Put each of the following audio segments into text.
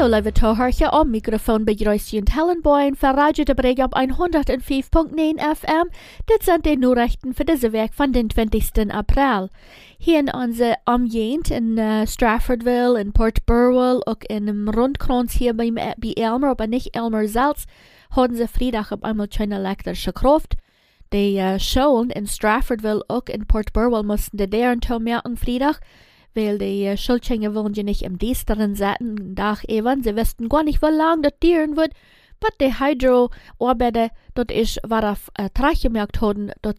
Hallo lieve toehoortje, am microfoon begrüßt Jent Hellenboyen für Radio de Breg op 105.9 FM. Dit zijn de Nachrichten für diese week van den 20. April. Hier in onze Amjent in Straffordville, in Port Burwell, ook in einem Rundkreuz hier bei Elmer, aber nicht Elmer selbst, hadden ze vrijdag op einmal keine elektrische Kraft. Die Schulen in Straffordville, ook in Port Burwell, mussten de deren toemerken vrijdag, weil die Schulkinder wollen ja nicht im Diensteren setzen, Dach eben. Sie wussten gar nicht, wie lange das dauern wird. Aber die Hydro-Arbeiter, dort ist, war auf gemerkt haben, dass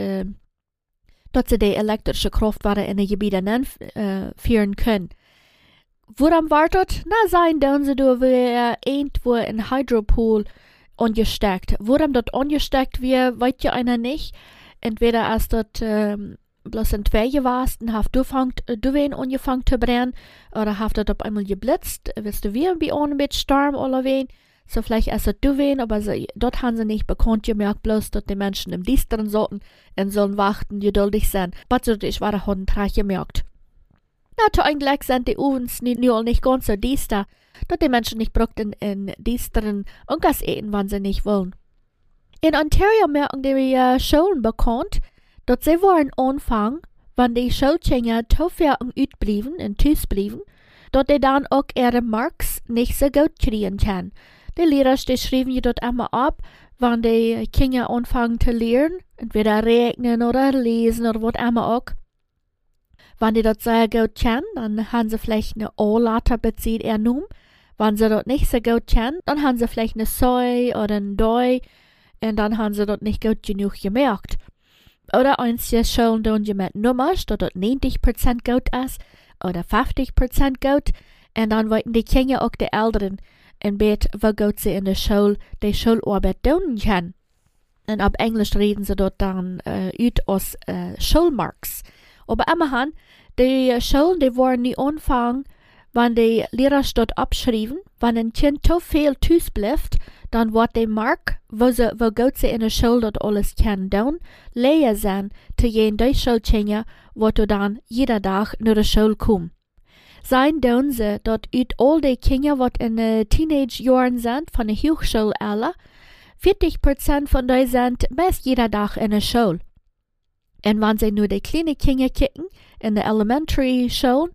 sie die elektrische Kraft in den Gebieten führen können. Woran wartet? Na, sein, dann sie da irgendwo ein Hydropool angesteckt. Woran dort angesteckt wird, weiß ja einer nicht. Entweder als dort, bloß in zwei warst und haft du wen angefangen zu brennen, oder haft das auf einmal geblitzt, wirst du wie ein bisschen mit Sturm oder wen, so vielleicht erst du wen, aber dort haben sie nicht bekannt gemerkt, bloß, dass die Menschen im Diensteren sollten und sollen warten, geduldig sein, aber so, ich war da haben drei gemerkt. Na, eigentlich sind die Ovens nicht ganz so Dienster, dass die Menschen nicht brauchten in Diensteren und Gas eten, wann sie nicht wollen. In Ontario merken die Schulen bekannt, dat sie waren Anfang, wenn die Schulkinder zu viel uitblieben und thuis blieben, dat die dann auch ihre Marks nicht so gut kriegen können. Die Lehrer, die schreiben je dort immer ab, wenn die Kinder anfangen zu lernen, entweder rechnen oder lesen oder was immer auch. Wenn die das sehr gut kennen, dann haben sie vielleicht eine O-Later bezieht ernommen. Wenn sie das nicht so gut kennen, dann haben sie vielleicht eine Soi oder ein Doi und dann haben sie das nicht gut genug gemerkt. Oder einige Schulen tun je mit Nummers, dass das 90% gut ist oder 50% gut. Und dann wollten die Kinder auch die Älteren in Bett, wo gut sie in der Schule die Schularbeit tun können. Und auf Englisch reden sie dort dann aus als Schulmarks. Aber immerhin, die Schulen, die waren nie anfangen, wenn die Lehrer dort abschreiben, wenn ein Kind zu viel thuis bleibt, dann wird die Mark, wo gut sie in der Schule dort alles können tun, leer sein, zu jenen die Schulkinder, wo du dann jeder Tag nach der Schule kommen. Sein tun sie, dort ut all die Kinder, die in den Teenage-Jahren sind, von der Hochschule alle, 40% von denen sind meist jeder Tag in der Schule. Und wenn sie nur die kleinen Kinder kicken, in der Elementary-Schule,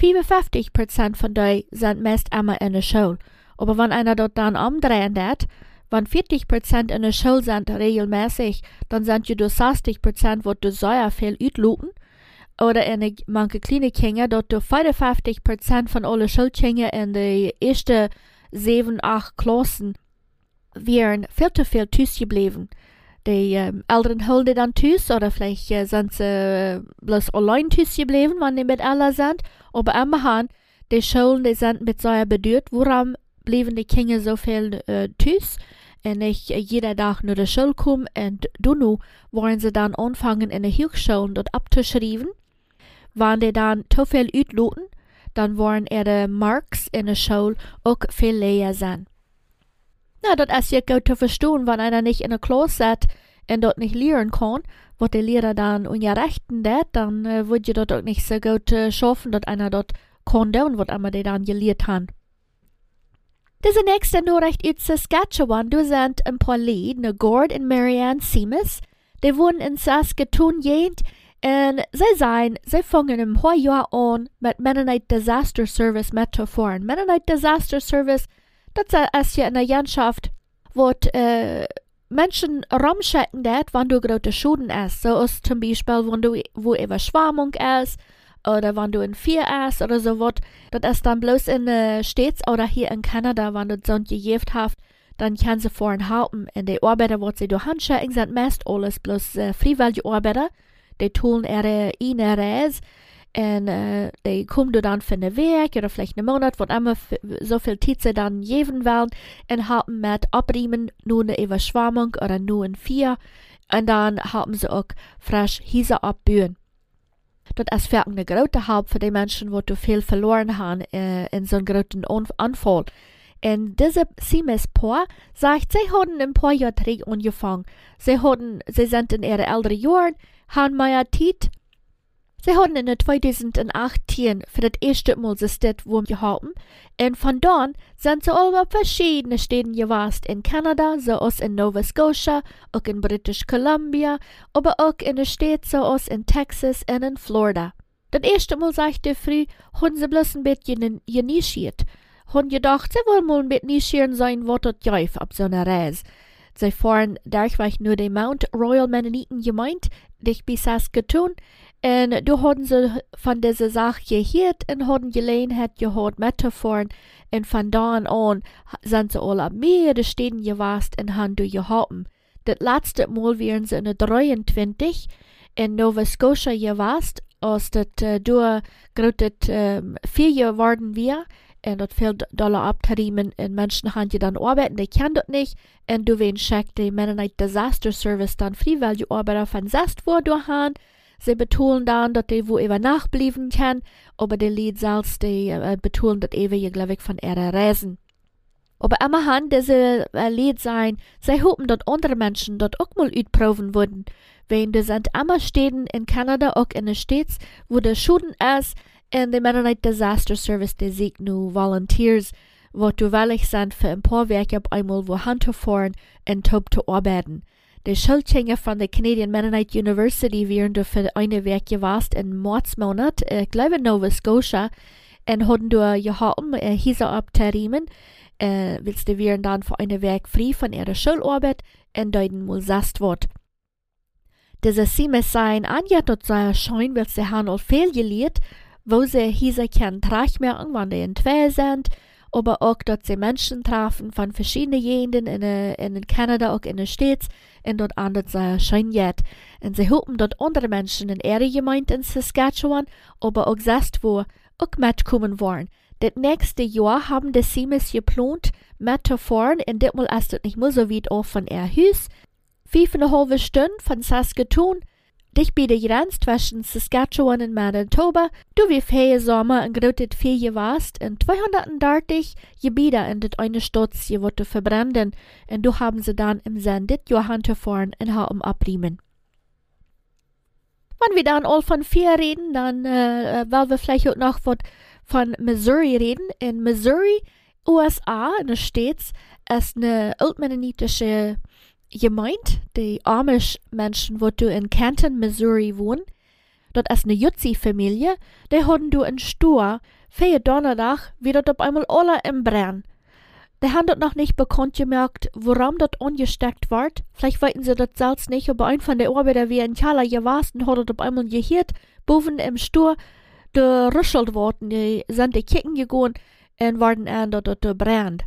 55% von denen sind meist immer in der Schule. Aber wenn einer dort dann umdrehen wird, wenn 40% in der Schule sind regelmäßig, dann sind ja durch 60%, wo du sehr viel uitlooten. Oder in manche kleine Kinder, dort du 55% von allen Schulkindern in den ersten 7, 8 Klassen wären viel zu viel thuis geblieben. Die Eltern holen die dann thuis, oder vielleicht sind sie bloß allein thuis geblieben, wenn die mit alle sind. Aber immerhin, die Schulen, die sind mit sehr bedürft, warum blieben die Kinder so viel thuis und nicht jeder Tag nur der Schule kommen, und dann wollen sie dann anfangen in den Hochschulen dort abzuschreiben. Wenn die dann zu viel uitloten, dann wollen ihre Marks in der Schule auch viel leer sein. Na, das ist ja gut zu verstehen, wenn einer nicht in der Klasse sitzt und dort nicht lernen kann, was die Lehrer dann ungerechten hat, dann wird je dort auch nicht so gut schaffen, dass einer dort kann tun, was immer die dann gelehrt haben. Diese nächste Nachricht aus Saskatchewan, da sind ein paar Leute, Gord und Marianne Seamus, die wohnen in Saskatoon jent, und sie fangen im Jahr an, mit Mennonite Disaster Service mitzufahren. Mennonite Disaster Service, das ist ja eine Landschaft, wo Menschen rumschicken, wenn du große Schuden hast. So ist zum Beispiel, wo Überschwemmung ist, oder wenn du in Vier ist, oder so was. Das ist dann bloß in den States oder hier in Kanada, wenn du so ein Gift hast, dann kann sie vorhin halten. Und die Arbeiter, die sie durch Handschicken, sind meist alles bloß freiwillige Arbeiter. Die tun ihre Reise. Und die kommen dann für eine Woche oder vielleicht einen Monat, wo immer so viel Zeit sie dann geben wollen, und haben mit Abriemen nur eine Überschwemmung oder nur ein Vier. Und dann haben sie auch frisch Häuser abbühen. Das ist für eine große Hilfe für die Menschen, die viel verloren haben in so einem großen Anfall. Und diese Seamus-Paar sagt, sie haben ein paar Jahre zurück angefangen. Sie sind in ihren älteren Jahren, haben mehr Zeit, Sie haben in 2018 für das erste Mal das Städtwurm gehalten und von dann sind sie alle verschiedene Städten gewesen, in Kanada, so aus in Nova Scotia, auch in British Columbia, aber auch in den Städten so aus in Texas und in Florida. Das erste Mal, sagte früh, haben sie bloß ein bisschen genischiert. Haben gedacht, sie wollen mal ein bisschen nischieren sein, was das jäuf ab so einer Reise. Sie fahren durchweg nur die Mount Royal Mennoniten gemeint, dich bei Saskatoon, und du haben sie von dieser Sache gehört und haben Gelegenheit gehabt mitzufahren, und von da an sind sie alle ab mehrere Städten gewesen und haben du gehalten. Das letzte Mal wären sie in 23 in Nova Scotia gewesen, als das durchgerüttet 4 Jahre worden wir. Und dat veel dollar abteriemen en mensen gaan je dan arbeiten, die kennen dat niet. En du wen schickt die Mennonite Disaster Service dann freiwillige Arbeiter von 6 Uhr durchhaben. Sie betonen dann, dass die wo über nachbleiben kann, aber die Lied selbst, die betonen das ewige, glaube ich, von ihrer Reisen. Aber immerhin, diese Lied sein, sie hoffen, dass andere Menschen das auch mal utproben würden. Wenn die sind immer Städten in Kanada, auch in den Städten, wo der Schuden ist, en de Mennonite Disaster Service, die sieht nu Volunteers, wo du willig sind für ein paar Werke auf einmal wo hinzufahren und top zu arbeiten. Die Schulkinder von der Canadian Mennonite University wären du für eine Werk gewesen in Märzmonat, ich glaube in Nova Scotia, und haben du geholfen, hier abzuriemen, willst du wären dann für eine Werk frei von ihrer Schularbeit und deuten mal sast wird. Diese Siemes sein anjet dort sei schein, weil sie haben all viel gelehrt, wo sie hier können merken, wenn die in 2 sind, aber auch, dass sie Menschen treffen von verschiedenen Gegenden in Kanada, auch in den States, und dort anders sei schein jet. Und sie hoffen, dass andere Menschen in ihrer Gemeinde in Saskatchewan, aber auch selbst wo, auch mitkommen wollen. Das nächste Jahr haben die Siemes geplant, mitzufahren, und das mal ist das nicht mehr so weit auf von ihr Haus. 5,5 Stunden von Saskatoon, dich bei der Grenze zwischen Saskatchewan und Manitoba, du wie viel Sommer ein großes Vieh warst, und 230 Gebiete in das eine Stadt wurde verbrennen, und du haben sie dann im Sinn, das Jahr hinzufahren und haben abriemen. Wenn wir dann all von 4 reden, dann wollen wir vielleicht auch noch von Missouri reden. In Missouri, USA, in den States, ist eine altmennonitische Gemeinde, die Amish-Menschen, wo du in Canton, Missouri wohnen. Dort ist eine Jutzi-Familie, die haben du in Stur, für Donnerstag, wie dort auf einmal alle im Brand. Die haben dort noch nicht bekannt gemerkt, warum dort angesteckt wird. Vielleicht wollten sie das selbst nicht, aber ein von der Arbeiter, wie in Kala gewesen, hat dort auf einmal gehört, boven im Stur, der rüschelt worden, die sind die Kicken gegangen und waren an dort Brand.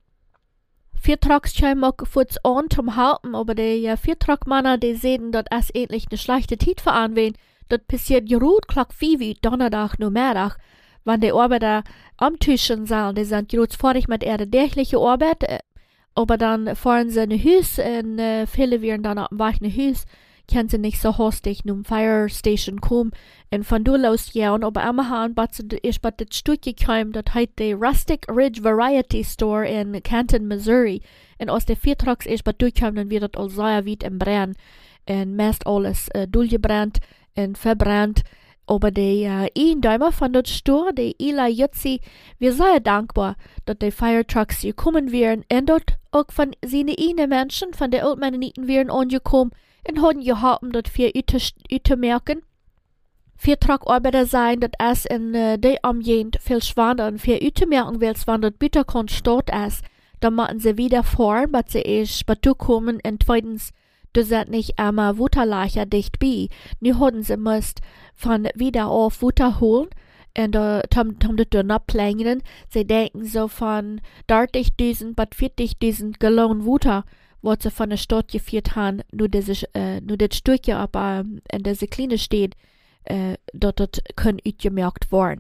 4 Trucks kämen auch kurz an zum Halten, aber die 4 Truckmänner, die sehen, dass es endlich eine schlechte Zeit für anwehen. Das passiert gerut klock 5 Donnerstag, nur Mittag, wenn die Arbeiter am Tischen sind. Die sind gerut fertig mit ihrer täglichen Arbeit, aber dann fahren sie in ein Haus und viele werden dann auf dem Weg in ein Haus, können sie nicht so hastig zum Fire Station kommen und von da los gehen. Aber immerhin, was ist bei das Stück gekommen, das heißt der Rustic Ridge Variety Store in Canton, Missouri. Und aus den 4 Trucks ist bei durchkommen, dann wird das all sehr weit im Brand. Und meist alles durchgebrannt und verbrannt. Aber die Eindäumer von das Store, die Eli Jutzi, wir sind sehr dankbar, dass die Fire Trucks gekommen wären und dort auch von seinen Menschen, von den Altmennoniten wären angekommen, und haben geholfen, dass wir zu merken. 4 Truckarbeiter sein, dass es in der Umgehend viel schwerer und für zu merken, weil es wenn das Bitterkorn Stadt ist, dann machen sie wieder fahren, was sie erst kommen und zweitens, du seid nicht einmal Wutterlacher dicht bei. Nu haben sie müsst von wieder auf Wutter holen und haben das noch plängen. Sie denken so von 30.000 bis 40.000 Gallon Wutter, was sie von der Stadt geführt haben, nur das Stückchen aber in dieser kleinen Stadt, dort können utgemerkt werden.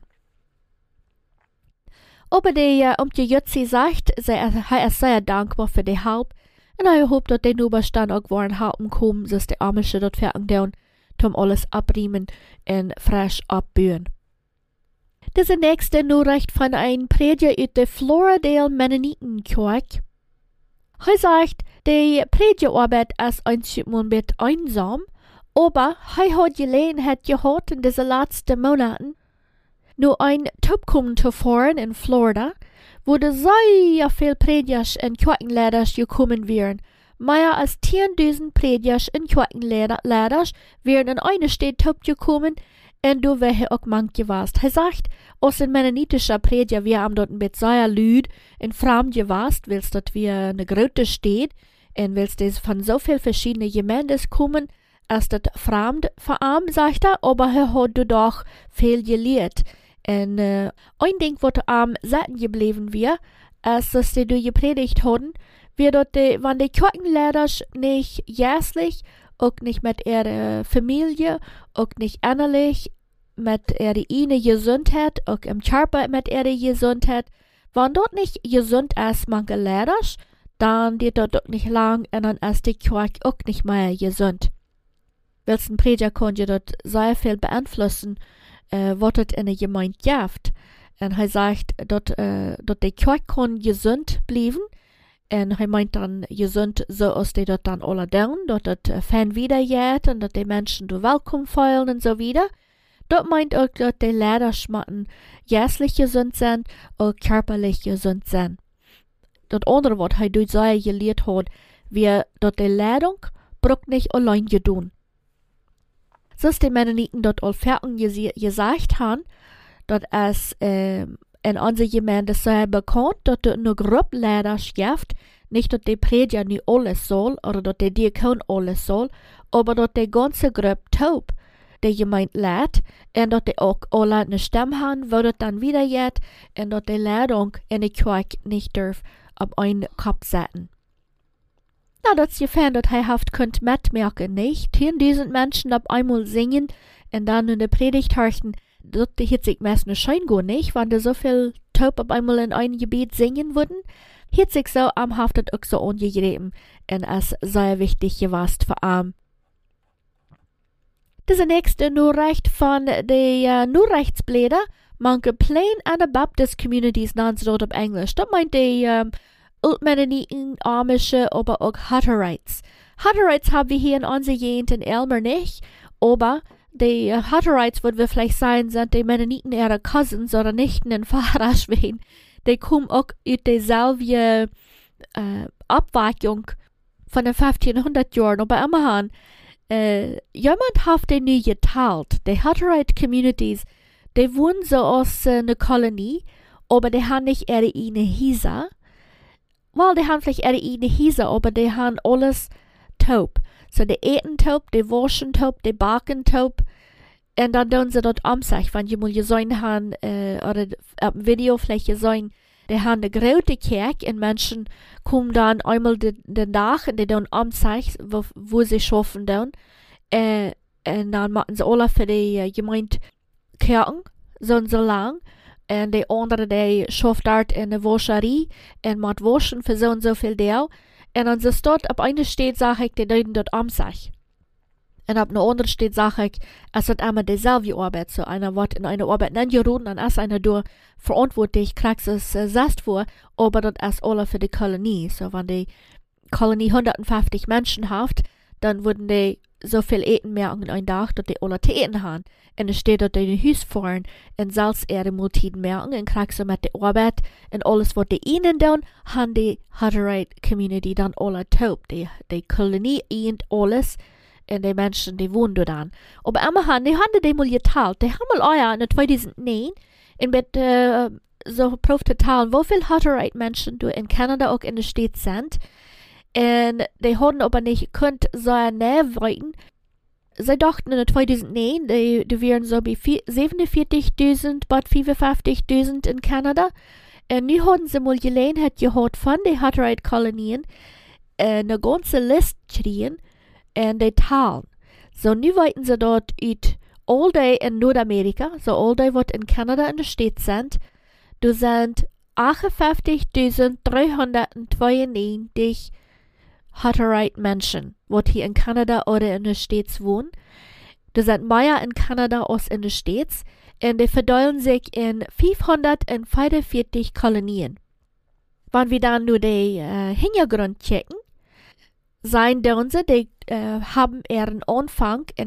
Aber die Jutzi sagt, er ist sehr dankbar für die Hilfe und er hofft, dass die Nuberstand auch waren helfen kommen, dass die Amische dort fertig tun, alles abriemen und frisch abbühen. Diese nächste Nachricht von einem Prediger aus der Floridale Mennonitenkirche. Er sagt, die Predigerarbeit ist ein bisschen einsam, Aber er hat Gelegenheit gehabt in diesen letzten Monaten, nur ein Topkommen zu fahren in Florida, wo da sehr viel Predigers und Kirchenleiters gekommen wären. Mehr als 10.000 Predigers und Kirchenleiters wären in eine Stadt gekommen, und du wäre auch manche warst. Er sagt, aus den mennonitischen Prediger, wir haben dort ein bisschen sehr lüd und fremd gewast, willst dort wie eine große Stadt, und willst das von so viel verschiedene Gemeinden kommen, als das fremd für ihn, sagt er, aber er hat doch viel gelehrt. Und ein Ding, was am Seiten geblieben wir, als dass die gepredigt hatten, wir dort, wenn die Kirchenleiter nicht jährlich, auch nicht mit ihrer Familie, auch nicht innerlich, mit ihrer inneren Gesundheit, auch im Körper mit ihrer Gesundheit, wenn dort nicht gesund ist, manche Lehrer, dann geht dort auch nicht lang, und dann ist die Kirche auch nicht mehr gesund. Welchen Prediger kann ja dort sehr viel beeinflussen, was es in der Gemeinde gibt. Und er sagt, dort die Kirche kann gesund bleiben. Und er meint dann gesund, so als die dort dann alle tun, dort das Fan wieder geht und dort die Menschen du willkommen fühlen und so wieder. Dort meint auch, dass die Lehrer geistlich gesund sind und körperlich gesund sind. Das andere, was er dort sehr gelehrt hat, wie dort die Leitung braucht nicht allein gedun. So ist die Mennoniten dort all fertig gesagt haben, dass es in unserer Gemeinde sehr bekannt, dass es nur Gruppenleiter gibt, nicht dass die Prediger nicht alles soll, oder dass der Diakon alles soll, aber dass die ganze Gruppe taub die Gemeinde lädt, und dass die auch alle eine Stimme haben, wo das dann wieder geht, und dass die Leitung in der Kirche nicht darf auf einen Kopf setzen. Na, das gefällt, dass er haft könnt mitmerken, nicht? 10.000 Menschen auf einmal singen, und dann in der Predigt hören, das hätte sich meistens schein gut nicht, wenn da so viel taub auf einmal in einem Gebet singen würden, hätte sich so am haftet auch so angegeben, und es sehr wichtig gewesen für ihn. Diese nächste Nachricht von den Nachrichtsblätter, manche Plain Anabaptist Communities nennen sie dort auf Englisch. Das meint die Altmennoniten, Amische, aber auch Hutterites. Hutterites haben wir hier in unserer Gegend in Elmer nicht, aber die Hutterites, würden wir vielleicht sagen, sind die Mennoniten ihre Cousins oder Nichten in Fahrerschwein. Die kommen auch aus derselben Abweichung von den 1500 Jahren, aber immerhin, jemand hat die nie geteilt. Die Hutterite Communities, die wohnen so aus einer Kolonie, aber die haben nicht ihre eigene Häuser. Well, die haben vielleicht ihre eigene Häuser, aber die haben alles taub. So, die eten taub, die waschen taub, die backen taub. Und dann tun sie dort um sich, wenn sie mal gesehen haben, oder auf dem Video vielleicht gesehen, die haben eine große Kirche und Menschen kommen dann einmal den Tag und die tun um sich, wo sie schaffen dann. Und dann machen sie alle für die Gemeinde Kirchen, so lang. Und die andere, die schafft dort in der Wascherie und macht waschen für so und so viel Geld. Und dann ist dort, auf einer steht, sage ich, die tun dort um sich. Und auf einer anderen steht, sage ich, es ist immer dieselbe Arbeit. So einer wird in einer Arbeit nicht gerufen, dann ist einer durch verantwortlich, kriegt es selbst vor, aber das ist alle für die Kolonie. So, wenn die Kolonie 150 Menschen hat, dann würden die so viel eten mehr an einem Tag, dass die alle zu eten haben. Und es steht dort in den Haus fahren, und selbst ihre Multiden merken, und kriegt sie mit der Arbeit, und alles, was die ihnen tun, haben die Hutterite Community dann alle taub. Die Kolonie ihnt alles, und die Menschen, die wohnen dort an. Aber immerhin, die haben die mal geteilt. Die haben mal in 2009, und mit so Prof zu teilen, wie viele Hutterite Menschen du in Kanada auch in der Stadt sind. Und die haben aber nicht gekonnt, so nachweiten. Sie dachten in 2009, die wären so bei 47.000, bald 55.000 in Kanada. Und nun haben sie mal Gelegenheit gehabt von den Hutterite-Kolonien, eine ganze Liste zu kriegen, und die teilen. So, nun weiten sie dort uit all die in Nordamerika, so all die, was in Kanada in der Stadt sind, da sind 58.392 Hutterite Menschen, die hier in Kanada oder in den States wohnen. Da sind mehr in Kanada als in den States, und die verteilen sich in 545 Kolonien. Wenn wir dann nur den Hintergrund checken, seien die haben ihren Anfang in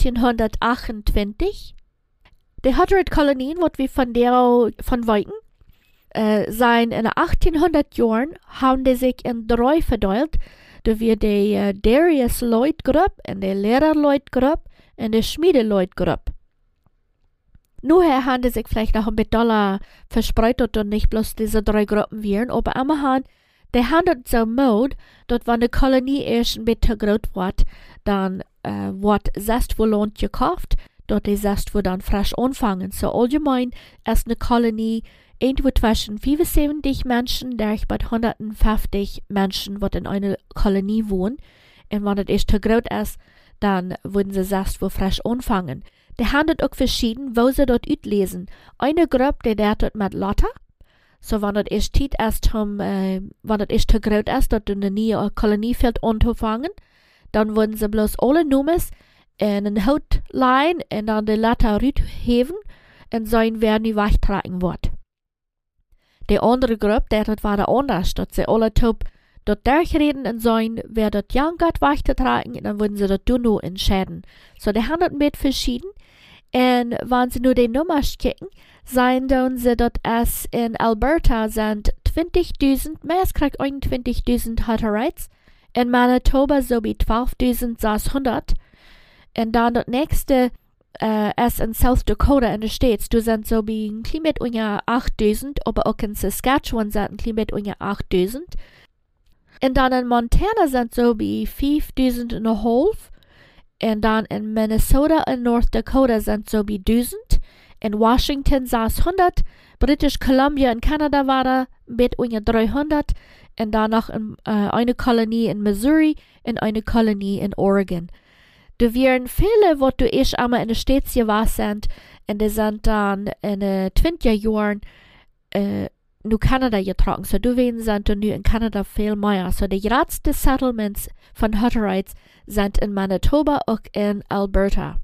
1528. Die Hutterite-Kolonien, wat wir von Weiken, zijn in 1800 Jahren haben die sich in 3 verteilt. Da wir die Darius-Leut-Gruppe und die Lehrer-Leut-Gruppe und die Schmiede-Leut-Gruppe. Nuher haben die sich vielleicht noch ein bisschen verspreitert und nicht bloß diese 3 Gruppen wären, aber immerhin, die haben das so Mode, dass wenn die Kolonie erst ein bisschen groß wird, dann wird selbst wohl Land gekauft, dass die selbst wohl dann frisch anfangen. So allgemein ist eine Kolonie irgendwo zwischen 75 Menschen, der bei 150 Menschen, die in einer Kolonie wohnen. Und wenn das erst zu groß ist, dann würden sie selbst wohl frisch anfangen. Die haben das auch verschieden, wo sie dort auslesen. Eine Gruppe, die dort mit Lotter. So, wenn das erst Zeit ist, wenn das erst zu groß ist, dass eine neue Kolonie fällt anzufangen, dann würden sie bloß alle Nummers in ein Haut leihen und dann die Lotter rausheben und sein werden die wegtragen wird. Die andere Gruppe, das war anders, dass sie alle top dort durchreden und sein, wer dort Young Gott wegtragen, und dann würden sie dort nur entscheiden. So, die haben das mit verschieden. Und wenn sie nur die Nummers kicken, sein dann sie dort es in Alberta sind 20.000, mehr als kriegt 21.000 Hutterites. In Manitoba so wie 12.600. Und dann das nächste es in South Dakota in den States, du sind so wie ein Klimat unter 8.000, aber auch in Saskatchewan sind ein Klimat unter 8.000. Und dann in Montana sind so wie 5.500. Und dann in Minnesota und North Dakota sind so wie 1.000. In Washington 600. British Columbia in Kanada war mit unter 300. Und dann noch eine Kolonie in Missouri und eine Kolonie in Oregon. Da wären viele, wo du erst einmal in der States gewesen sind, und die sind dann in den 20er Jahren nur Kanada getragen. So, du sind dann in Kanada viel mehr. So, die letzten Settlements von Hutterites sind in Manitoba und in Alberta.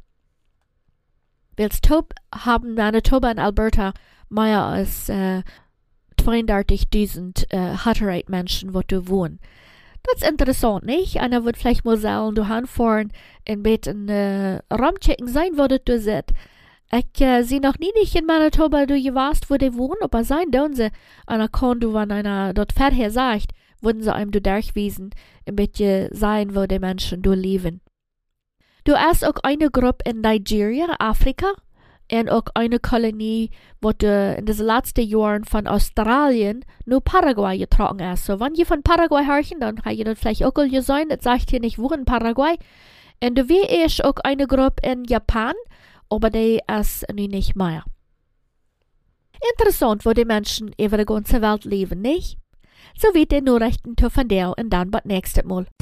Weil Top haben Manitoba und Alberta mehr als 32.000 Hutterite-Menschen, wo du wohnen. Das ist interessant, nicht? Einer wird vielleicht mal sagen, du hinfahren und mit einem Raumchecken sein, wo du sitzt. Ich sehe noch nie nicht in Manitoba, du warst, wo die wohnen, aber sein, tun sie. Einer kann, du, wenn einer dort vorher sagt, würden sie einem durchwiesen, ein bisschen sein, wo die Menschen leben. Du hast auch eine Gruppe in Nigeria, Afrika, und auch eine Kolonie, wo in den letzten Jahren von Australien nur Paraguay getragen ist. So, wenn ihr von Paraguay hörchen, dann kann ihr das vielleicht auch sein, das sagt hier nicht, wo in Paraguay. Und du ist auch eine Gruppe in Japan, aber die ist nicht mehr. Interessant, wo die Menschen über die ganze Welt leben, nicht? So wie die Nachrichten von dir und dann bis nächstes Mal.